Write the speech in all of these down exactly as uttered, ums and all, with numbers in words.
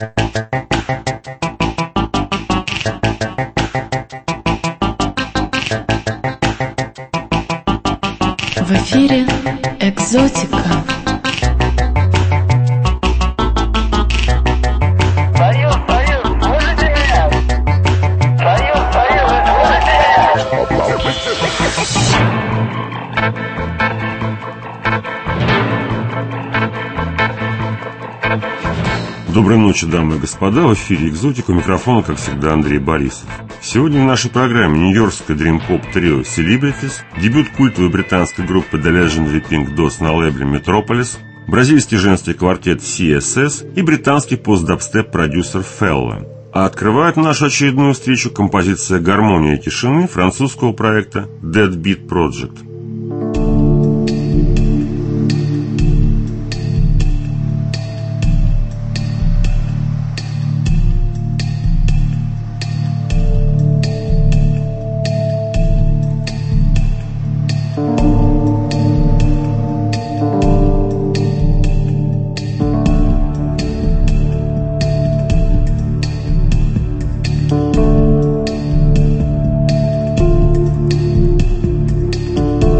В эфире «Экзотика». Союз, Союз, слышите меня? Союз, Союз, слышите меня? Доброй ночи, дамы и господа. В эфире «Экзотика». У микрофона, как всегда, Андрей Борисов. Сегодня в нашей программе нью-йоркское дрим-поп трио Celebrities, дебют культовой британской группы The Legendary Pink Dots на лейбле Metropolis, бразильский женский квартет си эс эс и британский пост-дабстеп-продюсер Fella. А открывает нашу очередную встречу композиция «Гармония тишины» французского проекта Dead Beat Project. Thank you.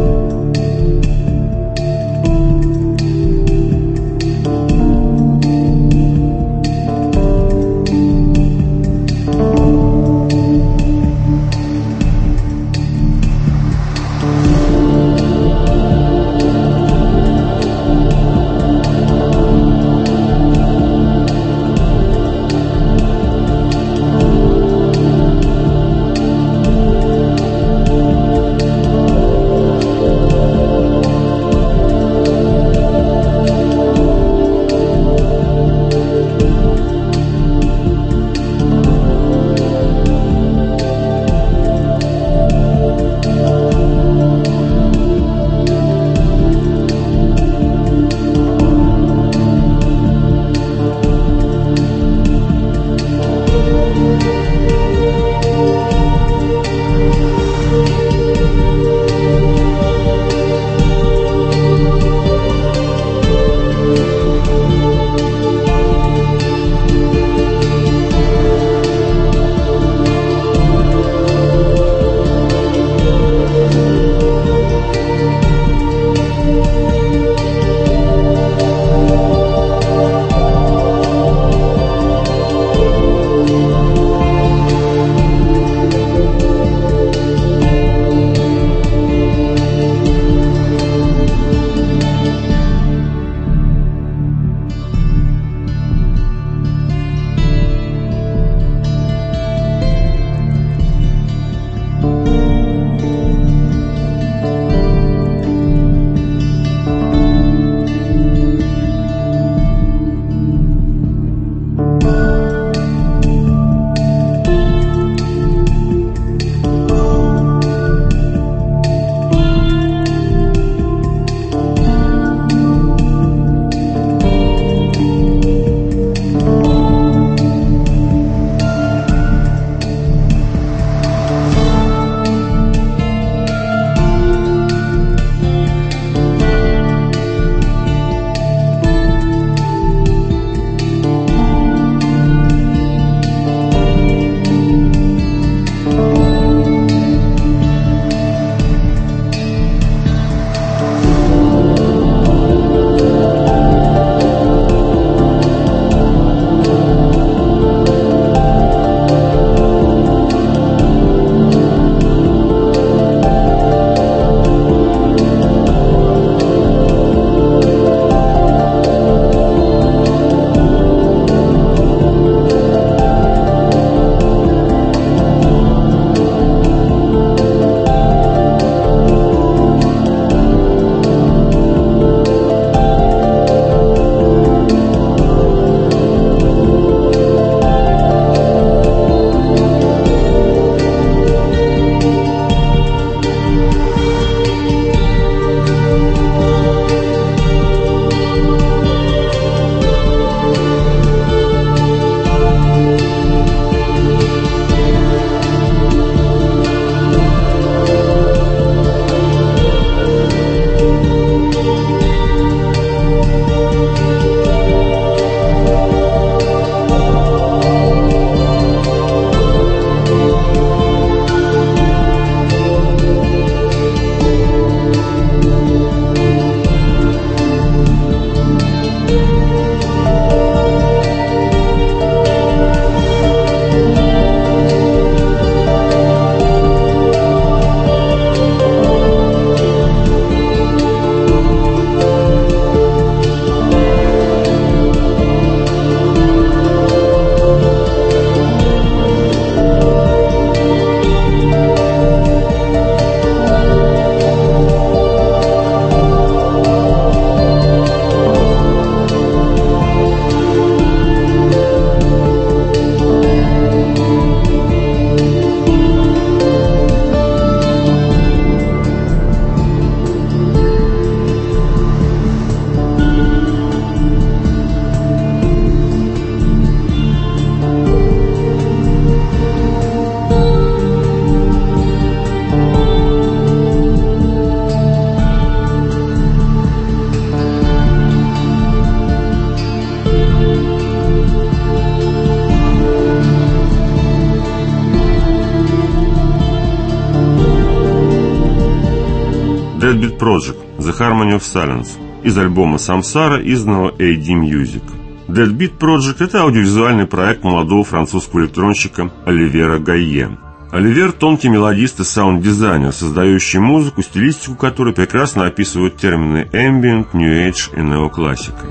Project The Harmony of Silence из альбома «Самсара», изданного эй ди Music. Dead Beat Project – это аудиовизуальный проект молодого французского электронщика Оливера Гайе. Оливер – тонкий мелодист и саунд-дизайнер, создающий музыку, стилистику которой прекрасно описывают термины ambient, new age и неоклассика.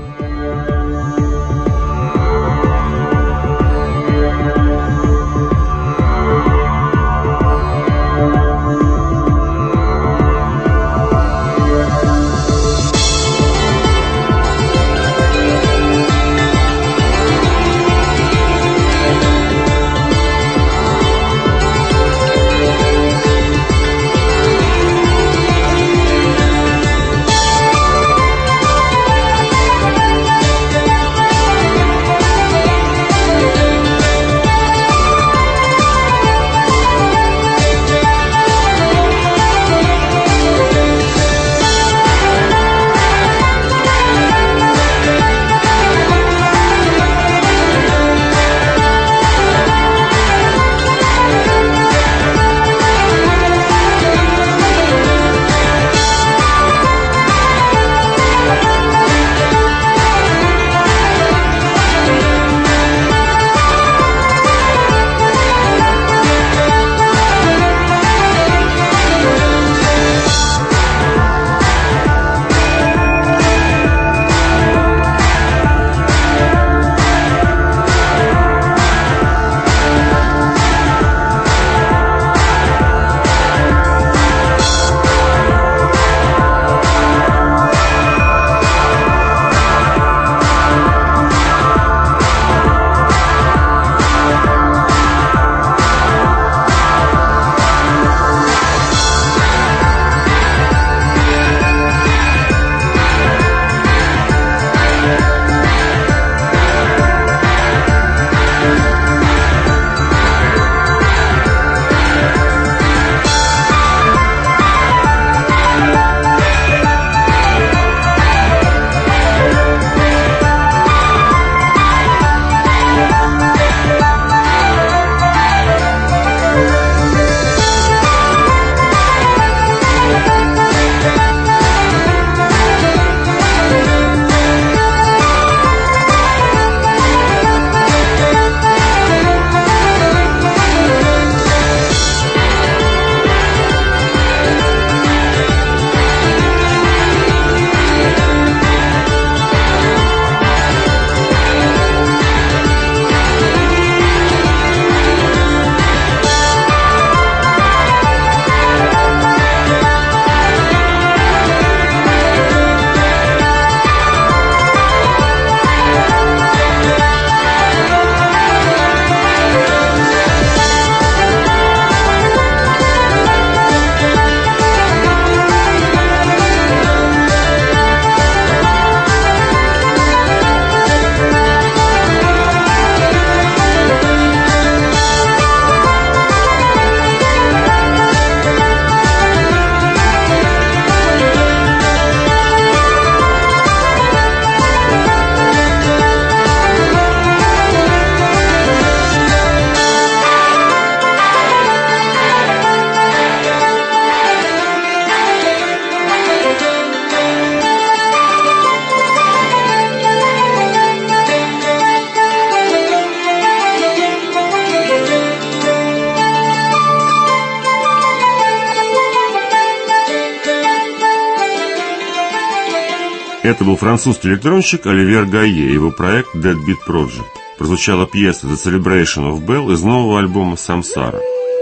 Это был французский электронщик Оливер Гайе и его проект Dead Beat Project. Прозвучала пьеса The Celebration of Bell из нового альбома «Самсара».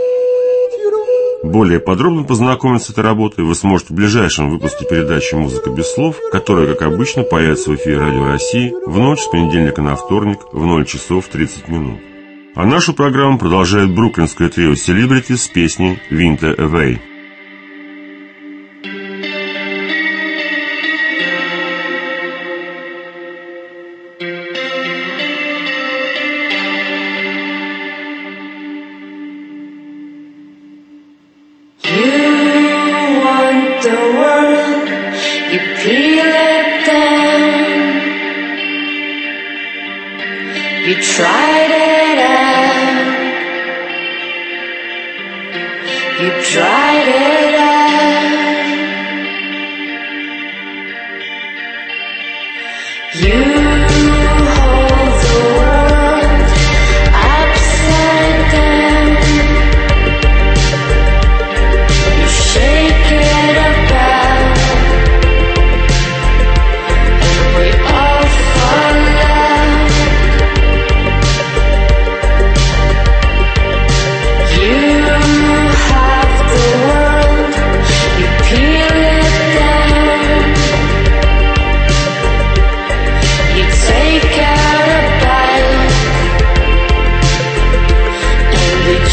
Более подробно познакомиться с этой работой вы сможете в ближайшем выпуске передачи «Музыка без слов», которая, как обычно, появится в эфире Радио России в ночь с понедельника на вторник в ноль часов тридцать минут. А нашу программу продолжает бруклинское трио Celebrities с песней «Winter Away». You tried it out. You tried it out.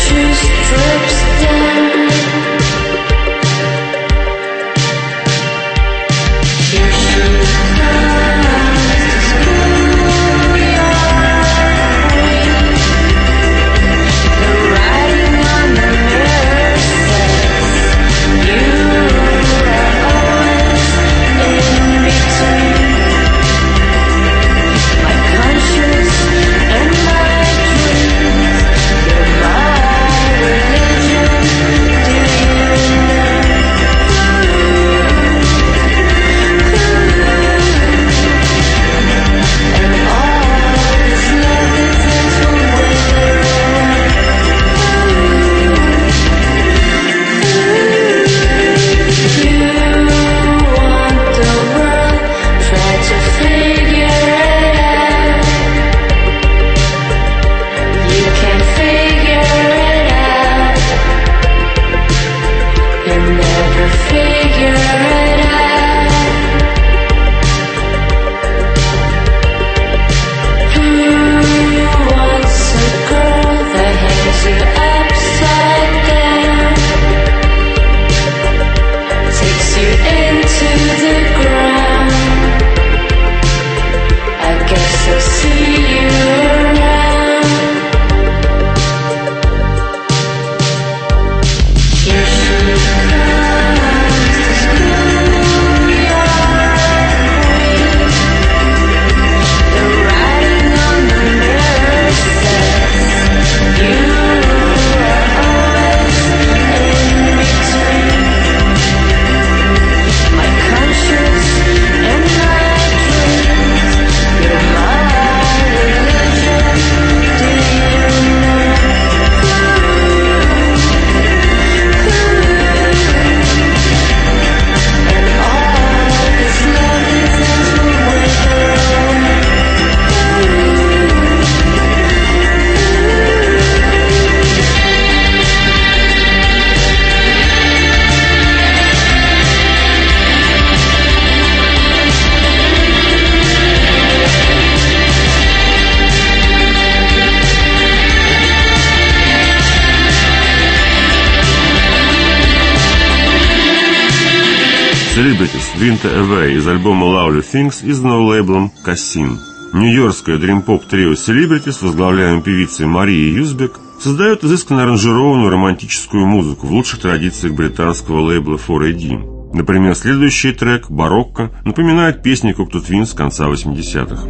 Celebrities Winter Away из альбома Lovely Things издано лейблом Cassin. Нью-йоркское дрим-поп-трио Celebrities, возглавляемое певицей Марией Юзбек, создает изысканно аранжированную романтическую музыку в лучших традициях британского лейбла фор эй ди. Например, следующий трек «Барокко» напоминает песни Cocteau Twins конца восьмидесятых.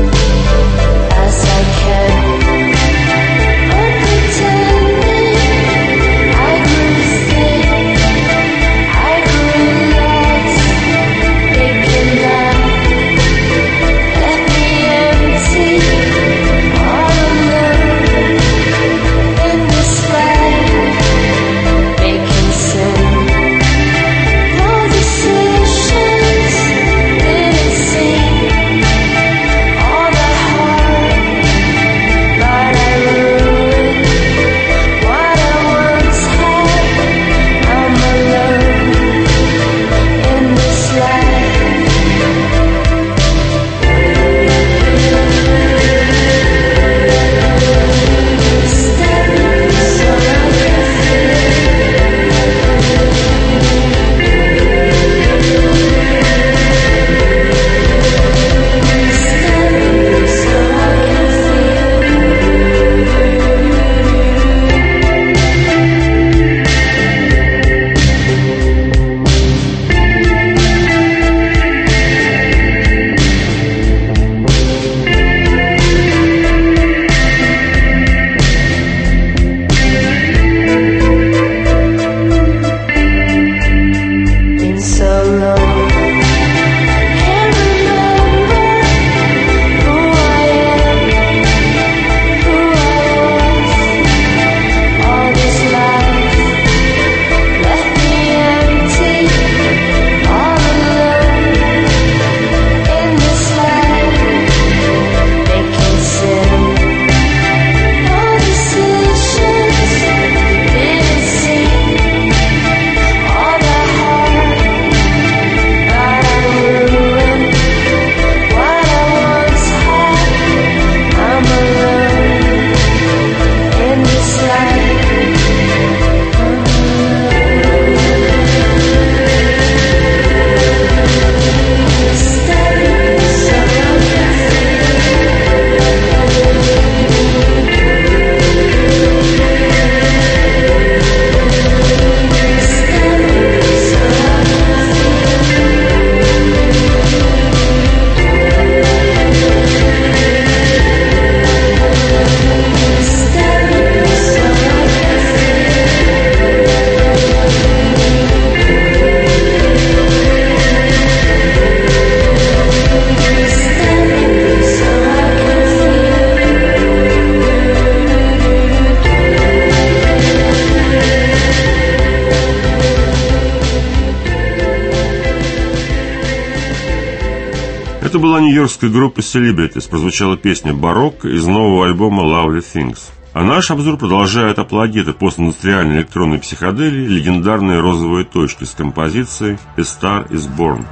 As I can, oh pretend Это была нью-йоркская группа Celebrities, прозвучала песня «Барокко» из нового альбома «Lovely Things». А наш обзор продолжает апологеты постиндустриальной электронной психоделии легендарные розовые точки с композицией «A Star is Born».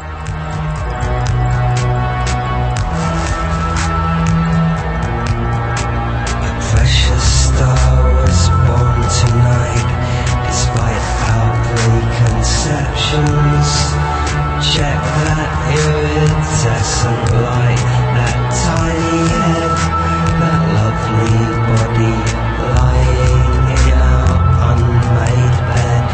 Check that iridescent light, that tiny head, that lovely body lying in our unmade bed.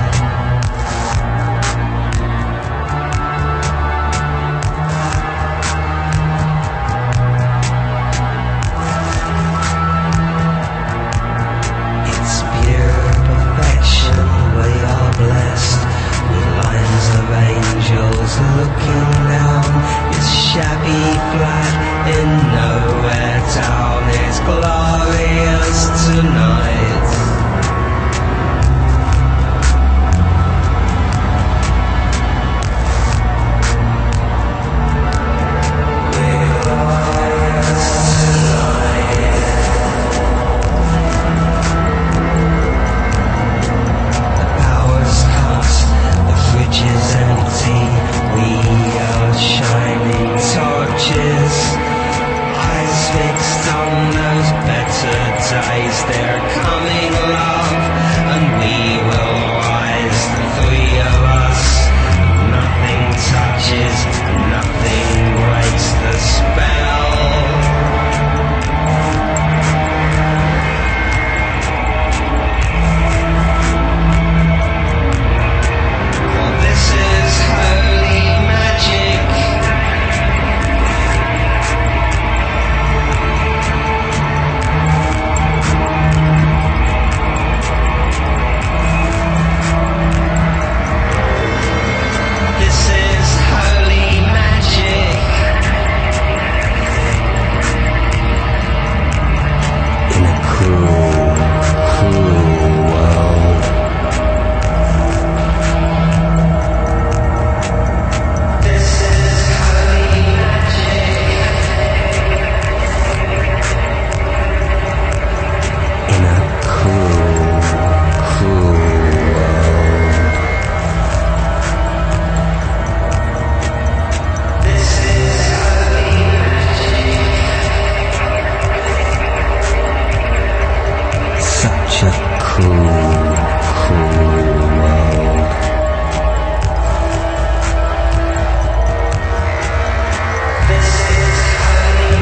It's pure perfection, we are blessed with lines of angels looking down. It's shabby flat in nowhere town. It's glorious tonight. Glorious tonight. The power's cut, the fridge is empty. We are shining torches, eyes fixed on those better days. They're coming, love, and we will rise. The three of us, nothing touches, nothing breaks the spell. For this is holy magic. This is holy magic. In a cruel, cruel world. This is holy magic. In a cruel, cruel world. This is holy magic. Such a cruel, cruel world. This is holy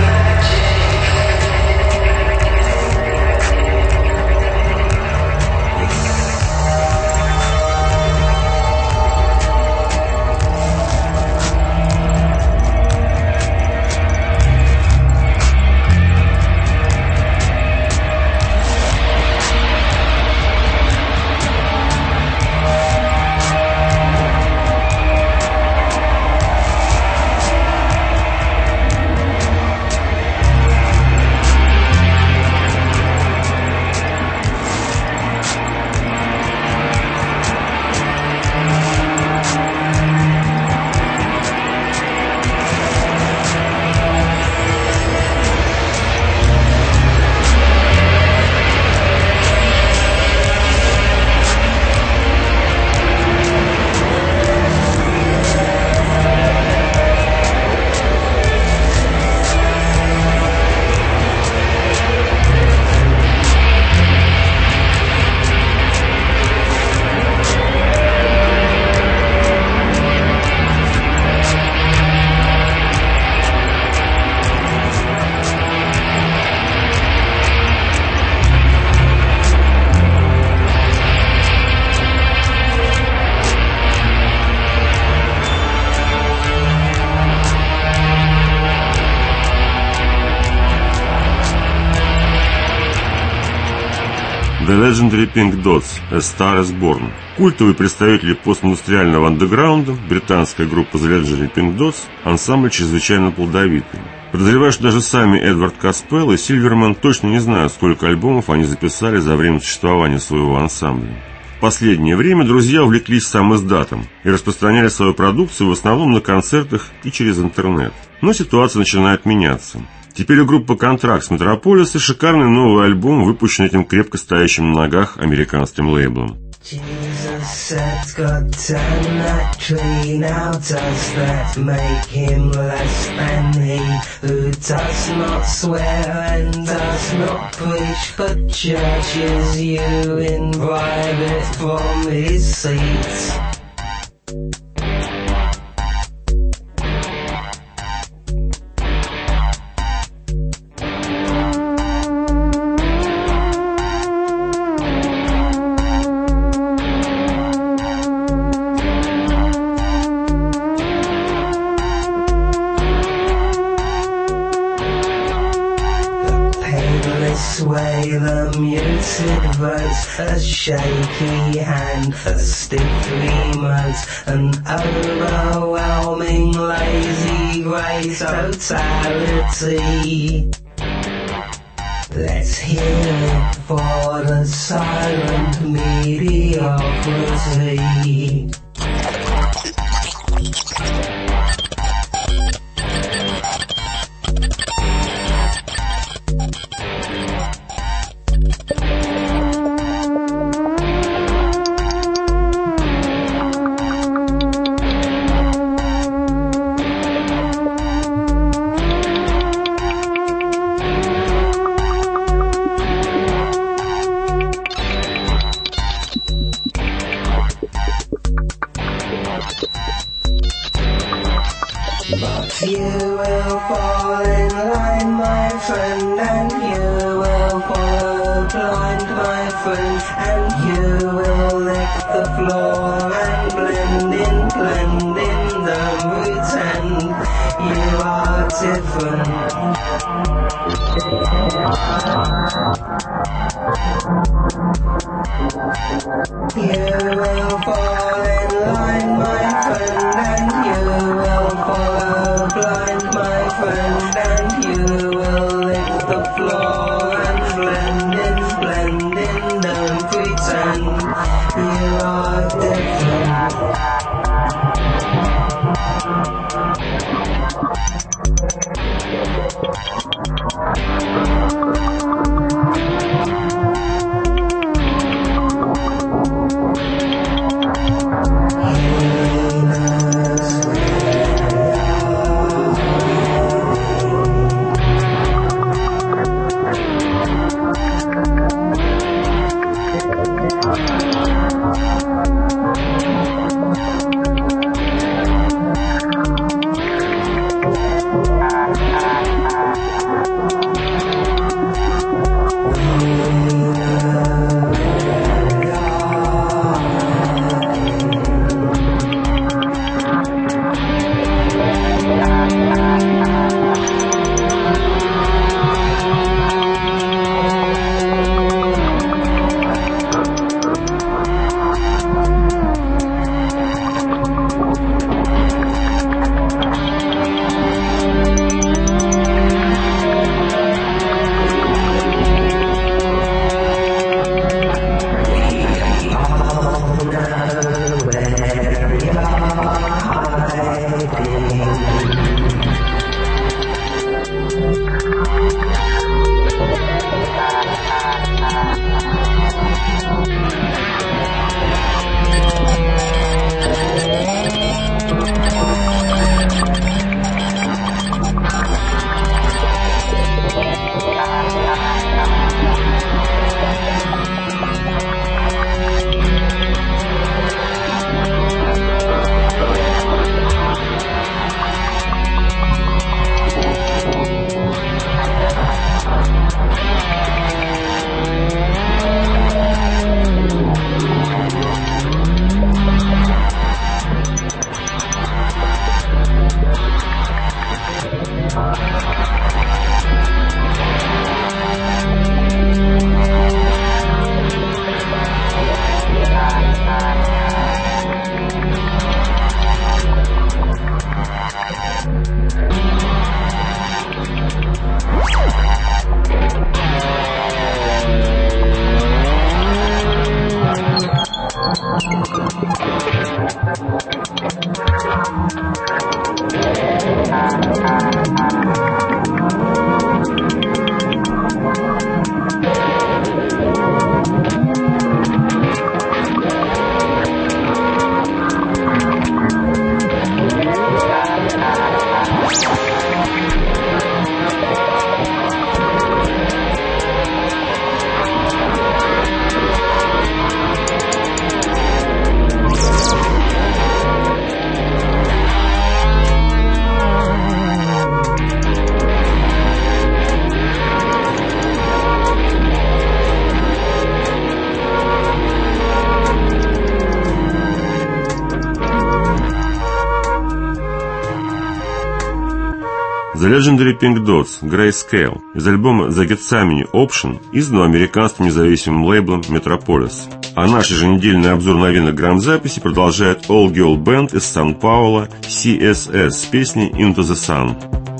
The Legendary Pink Dots, A Star is Born. Культовые представители постиндустриального андеграунда, британская группа The Legendary Pink Dots, ансамбль чрезвычайно плодовитый. Подозреваю, что даже сами Эдвард Каспелл и Сильверман точно не знают, сколько альбомов они записали за время существования своего ансамбля. В последнее время друзья увлеклись самиздатом и распространяли свою продукцию в основном на концертах и через интернет. Но ситуация начинает меняться. Теперь у группы «Контракт» с Метрополиса шикарный новый альбом, выпущен этим крепко стоящим на ногах американским лейблом. Jesus said God turn that tree. Now does that make him less than he who does not swear and does not preach, but judges you in private from his seat? Sway the muted votes, a shaky hand, a stiff remote, an overwhelming lazy grey totality. Let's hear it for the silent mediocrity. But you will fall in line, my friend, and you will follow blind, my friend, and you will lick the floor and blend in, blend in, don't pretend you are different. You will fall in line, my friend, and you will follow blind, my friend, and you will lick the floor and blend in, blend in, don't pretend you are different. You The Legendary Pink Dots Grayscale из альбома The Gethsemane Option издан американским независимым лейблом Metropolis. А наш еженедельный обзор новинок грамзаписи продолжает All Girl Band из Сан-Пауло си эс эс с песней Into the Sun.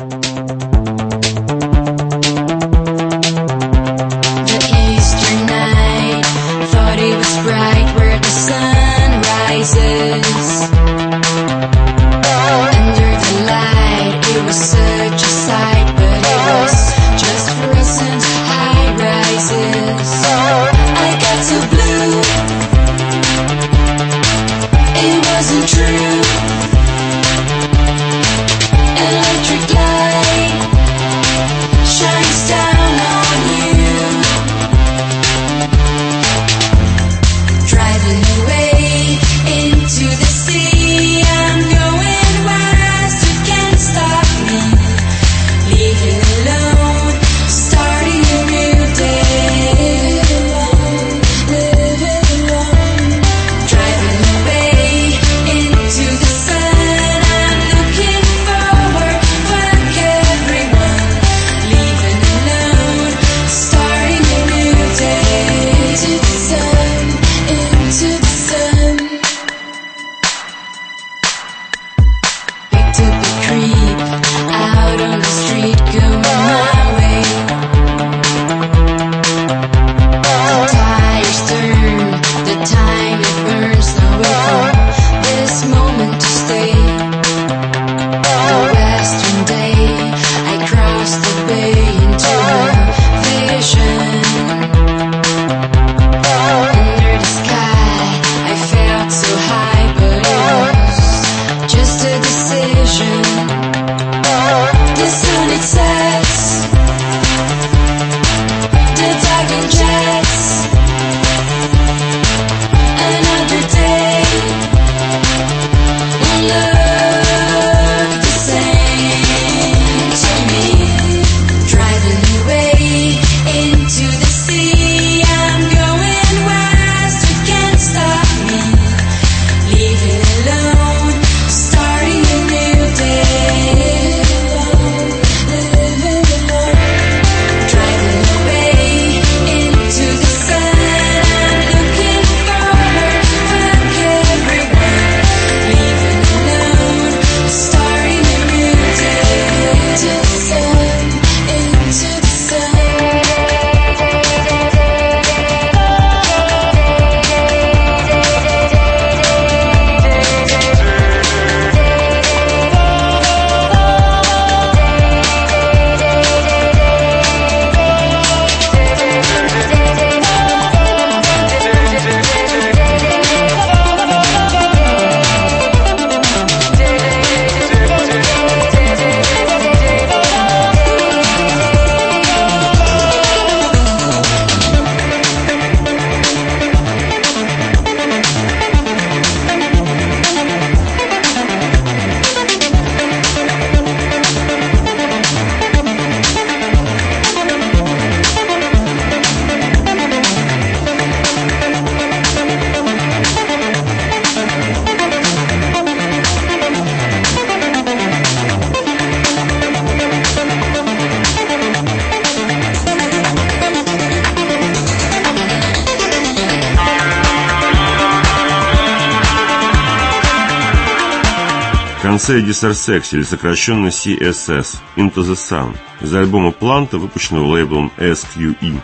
Conseil Dissersexy, или сокращенно си эс эс, Into the Sun, из альбома Planta, выпущенного лейблом эс кью и.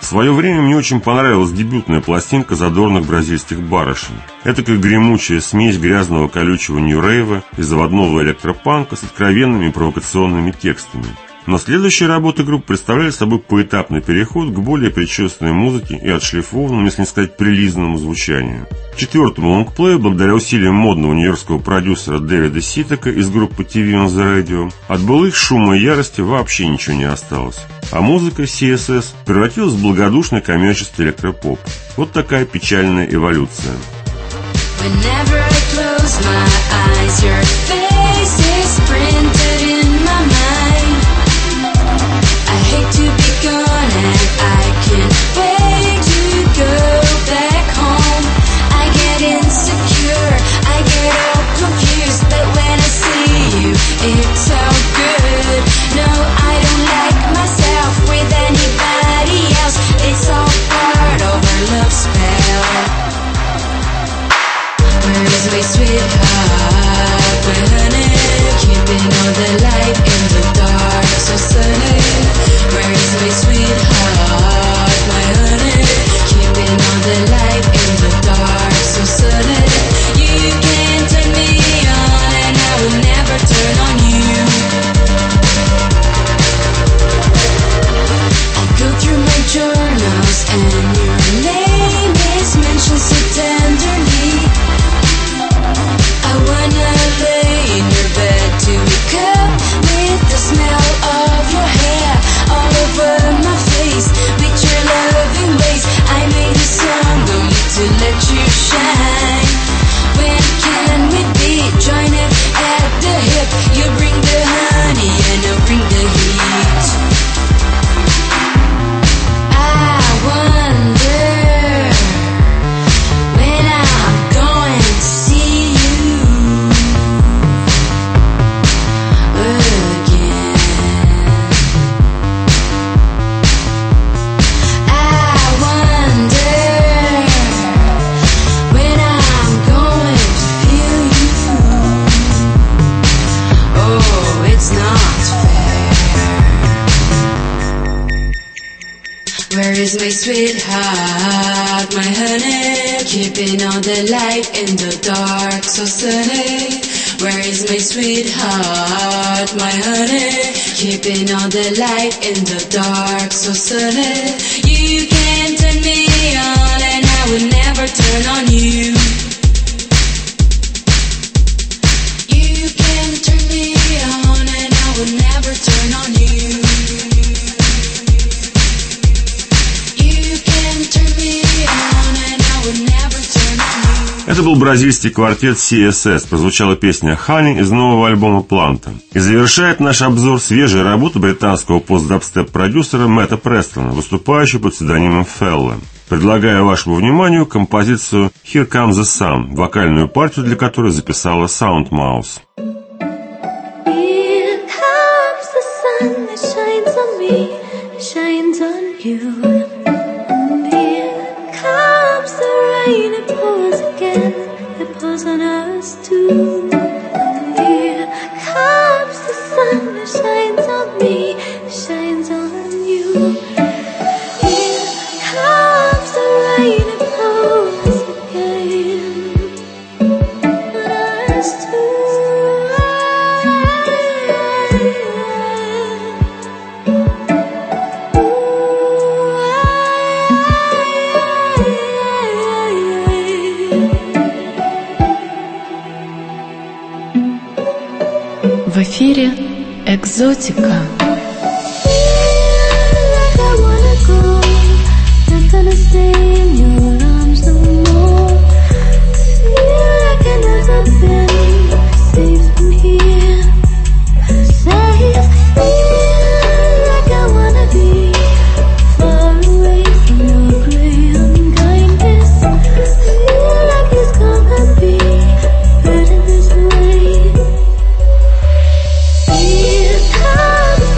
В свое время мне очень понравилась дебютная пластинка задорных бразильских барышень. Этакая гремучая смесь грязного колючего нью-рейва и заводного электропанка с откровенными провокационными текстами. Но следующие работы группы представляли собой поэтапный переход к более причесанной музыке и отшлифованному, если не сказать прилизанному звучанию. К четвертому лонгплею, благодаря усилиям модного нью-йоркского продюсера Дэвида Ситака из группы ти ви on the Radio, от былых шума и ярости вообще ничего не осталось. А музыка си эс эс превратилась в благодушный коммерческий электропоп. Вот такая печальная эволюция. Whenever I close my eyes, your face is printed in my mind. I hate to be gone and I can't wait to go back home. I get insecure, I get all confused, but when I see you, it's so good. No, I don't like myself with anybody else. It's all part of our love spell. Where is my sweetheart, my honey? Keeping all the light in the dark, so sunny. Where is my sweetheart, my honey? Keeping all the light in the dark, so sunny. You can turn me on and I will never turn on you. I go through my journals and your name is mentioned so tenderly. I wanna lay in your bed to wake up with the smell of your hair all over my face. With your loving ways, I made a song only to let you shine. When can we be joined at the hip? You bring the honey and I'll bring the heat. I wonder when I'm going to see you again. I wonder when I'm going to feel you. Oh, it's not fair. Where is my sweetheart, my honey? Keeping all the light in the dark, so sunny. Where is my sweetheart, my honey? Keeping all the light in the dark, so sunny. You can turn me on and I will never turn on you. You can turn me on and I will never turn on you. You can turn me on and I will never turn on you. Это был бразильский квартет си эс эс. Прозвучала песня «Honey» из нового альбома «Планта». И завершает наш обзор свежая работа британского пост-дабстеп-продюсера Мэтта Престона, выступающего под псевдонимом Фелла. Предлагаю вашему вниманию композицию «Here Comes the Sun», вокальную партию для которой записала Sound Mouse. Here comes the sun that shines on me, shines on you. And here comes the rain, it pours again, it pours on us too. And here comes the sun that shines on me, shines on you. Here comes the rain, it pours again on us too. В эфире «Экзотика». Here comes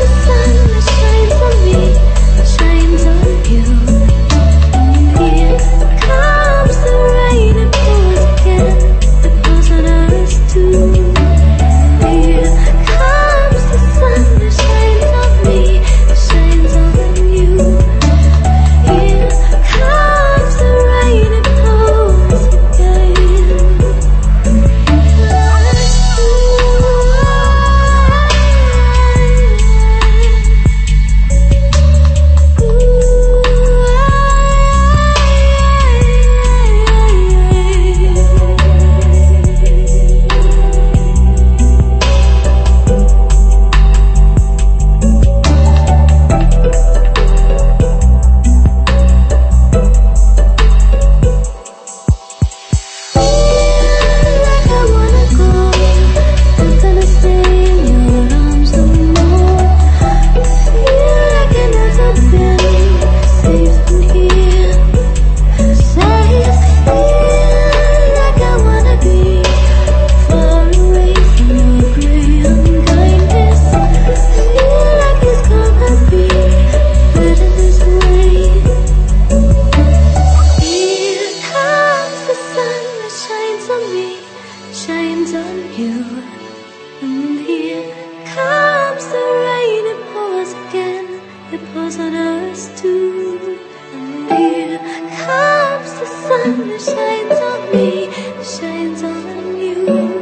shines on you. And here comes the rain, it pours again, it pours on us too. And here comes the sun, it shines on me, it shines on you.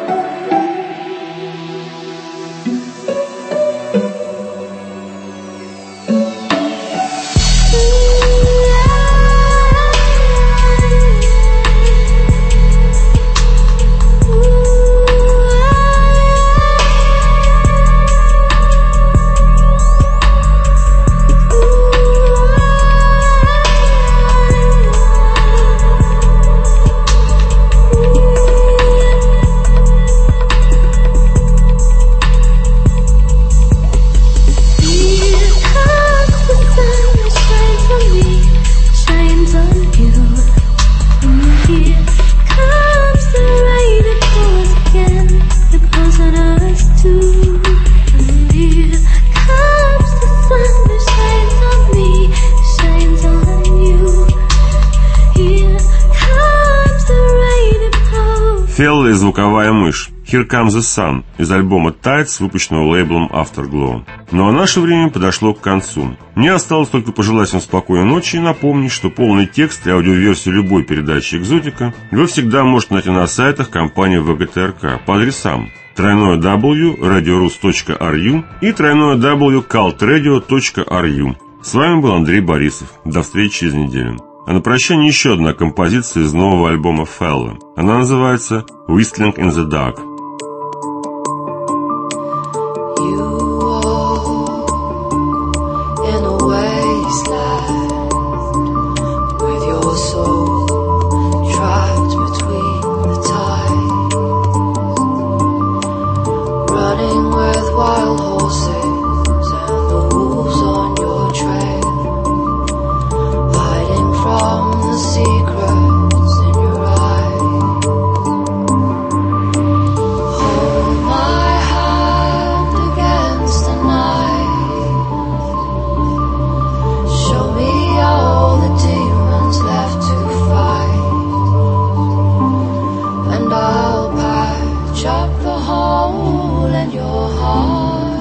Фелла и звуковая мышь Here Comes the Sun из альбома Tides, выпущенного лейблом Afterglow. Ну а наше время подошло к концу. Мне осталось только пожелать вам спокойной ночи и напомнить, что полный текст и аудиоверсию любой передачи «Экзотика» вы всегда можете найти на сайтах компании вэ гэ тэ эр ка по адресам дабл ю дабл ю дабл ю точка радиорус точка ар ю и дабл ю дабл ю дабл ю точка калт-радио точка ар ю. С вами был Андрей Борисов. До встречи через неделю. А на прощание еще одна композиция из нового альбома Фелла. Она называется «Whistling in the Dark». I'll patch up the hole in your heart.